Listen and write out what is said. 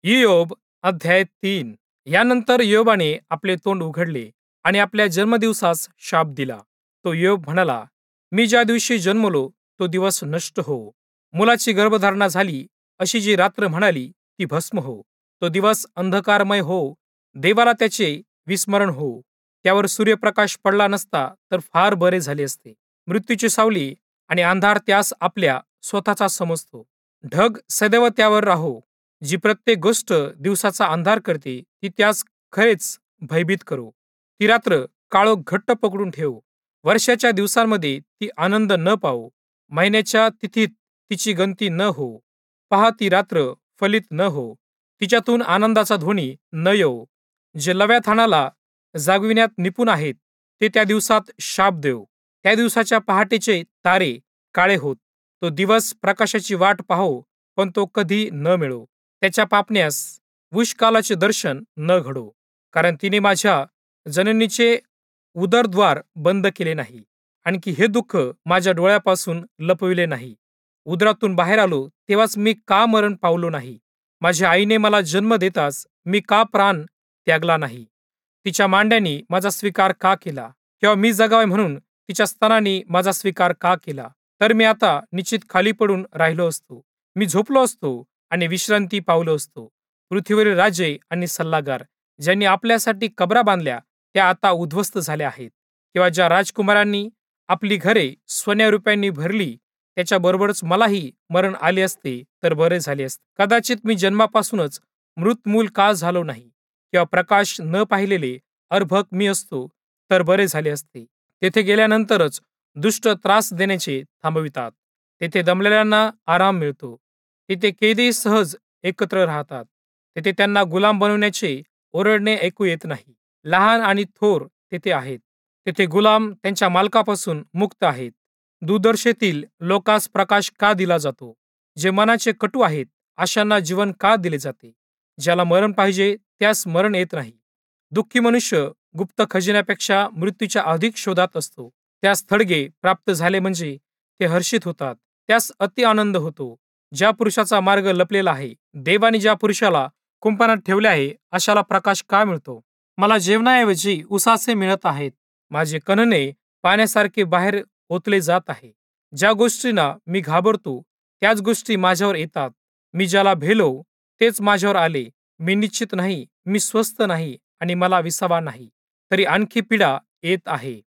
इयोब अध्याय 3. यानंतर योबाने आपले तोंड उघडले आणि आपल्या जन्मदिवसास शाप दिला. तो योब म्हणाला, मी ज्या दिवशी जन्मलो तो दिवस नष्ट हो. मुलाची गर्भधारणा झाली अशी जी रात्र म्हणाली ती भस्म हो. तो दिवस अंधकारमय हो. देवाला त्याचे विस्मरण हो. त्यावर सूर्यप्रकाश पडला नसता तर फार बरे झाले असते. मृत्यूची सावली आणि अंधार त्यास आपल्या स्वतःचा समजतो. ढग सदैव त्यावर राहो. जी प्रत्येक गोष्ट दिवसाचा अंधार करते ती त्यास खरेच भयभीत करो. ती रात्र काळोख घट्ट पकडून ठेव. वर्षाच्या दिवसांमध्ये ती आनंद न पावो. महिन्याच्या तिथीत तिची गंती न हो. पहा, ती रात्र फलित न हो. तिच्यातून आनंदाचा ध्वनी न येवो. जे लव्याथानाला जागविण्यात निपुण आहेत ते त्या दिवसात शाप देव. त्या दिवसाच्या पहाटेचे तारे काळे होत. तो दिवस प्रकाशाची वाट पाहो, पण तो कधी न मिळो. त्याच्या पापण्यास उष्कालाचे दर्शन न घडो. कारण तिने माझ्या जननीचे उदरद्वार बंद केले नाही. आणखी हे दुःख माझ्या डोळ्यापासून लपविले नाही. उदरातून बाहेर आलो तेव्हाच मी का मरण पावलो नाही? माझ्या आईने मला जन्म देताच मी का प्राण त्यागला नाही? तिच्या मांड्यांनी माझा स्वीकार का केला? किंवा मी जगावे म्हणून तिच्या स्तनांनी माझा स्वीकार का केला? तर मी आता निश्चित खाली पडून राहिलो असतो. मी झोपलो असतो आणि विश्रांती पावलो असतो. पृथ्वीवरील राजे आणि सल्लागार ज्यांनी आपल्यासाठी कबरा बांधल्या त्या आता उद्ध्वस्त झाल्या आहेत. किंवा ज्या राजकुमारांनी आपली घरे सोन्या रुपयांनी भरली त्याच्याबरोबरच मलाही मरण आले असते तर बरे झाले असते. कदाचित मी जन्मापासूनच मृत मूल का झालो नाही, किंवा प्रकाश न पाहिलेले अर्भक मी असतो तर बरे झाले असते. तेथे गेल्यानंतरच दुष्ट त्रास देण्याचे थांबवितात. तेथे दमलेल्यांना आराम मिळतो. तिथे कैदी सहज एकत्र राहतात. तेथे त्यांना गुलाम बनवण्याचे ओरडणे ऐकू येत नाही. लहान आणि थोर तेथे आहेत. तेथे गुलाम त्यांच्या मालकापासून मुक्त आहेत. दुर्दशेतील लोकास प्रकाश का दिला जातो? जे मनाचे कटू आहेत अशांना जीवन का दिले जाते? ज्याला मरण पाहिजे त्यास मरण येत नाही. दुःखी मनुष्य गुप्त खजिन्यापेक्षा मृत्यूच्या अधिक शोधात असतो. त्यास थडगे प्राप्त झाले म्हणजे ते हर्षित होतात. त्यास अति आनंद होतो. ज्या पुरुषाचा मार्ग लपलेला आहे, देवाने ज्या पुरुषाला कुंपणात ठेवले आहे अशाला प्रकाश का मिळतो? मला जेवणाऐवजी उसासे मिळत आहेत. माझे कणणे पाण्यासारखे बाहेर ओतले जात आहे. ज्या गोष्टींना मी घाबरतो त्याच गोष्टी माझ्यावर येतात. मी ज्याला भेलो तेच माझ्यावर आले. मी निश्चित नाही, मी स्वस्थ नाही आणि मला विसावा नाही, तरी आणखी पीडा येत आहे.